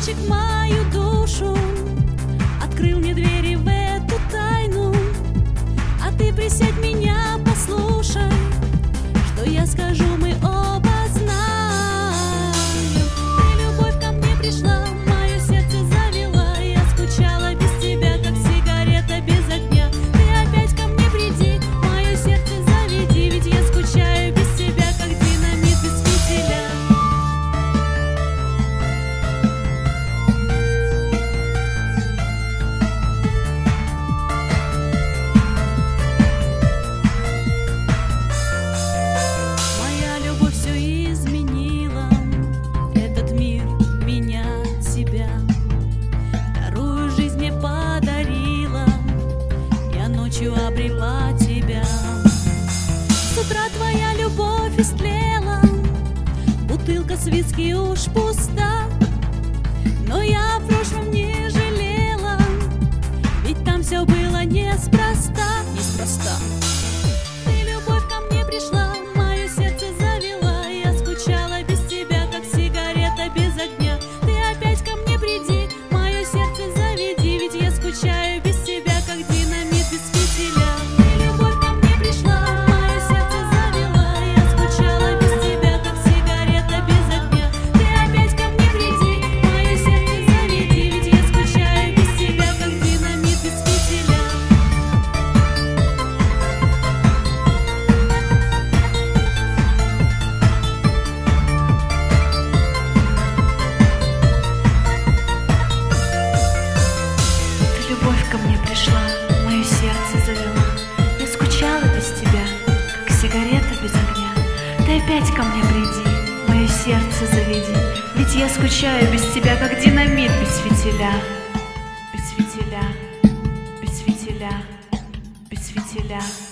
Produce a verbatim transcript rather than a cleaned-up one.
ключик в мою душу, открыл мне двери в эту тайну. А ты присядь, меня послушай, что я скажу, мы оба знаем. Ты, любовь, ко мне пришла, мое сердце завела. Я скучала без тебя, как сигарета без огня. Ты опять ко мне приди, мое сердце заведи, ведь я скучаю без тебя, как динамит без фитиля. Обрела тебя. С утра твоя любовь истлела, бутылка с виски уж пуста. Но я в прошлом не жалела, ведь там все было неспроста. Неспроста. Ты, любовь, ко мне пришла, мое сердце завела. Я скучала без тебя, как сигарета без огня. Ты опять ко мне приди, мое сердце заведи, ведь я скучаю без тебя, как динамит без фитиля. Ты, любовь, ко мне пришла, мое сердце завела. Я скучала без тебя, как сигарета без огня. Ты опять ко мне приди, мое сердце заведи, ведь я скучаю без тебя, как динамит без фитиля. Ты, любовь, ко мне пришла, мое сердце завела. Я скучала без тебя, как сигарета без огня. Ты опять ко мне приди, мое сердце заведи, ведь я скучаю без тебя, как динамит без фитиля. Без фитиля, без фитиля, без фитиля.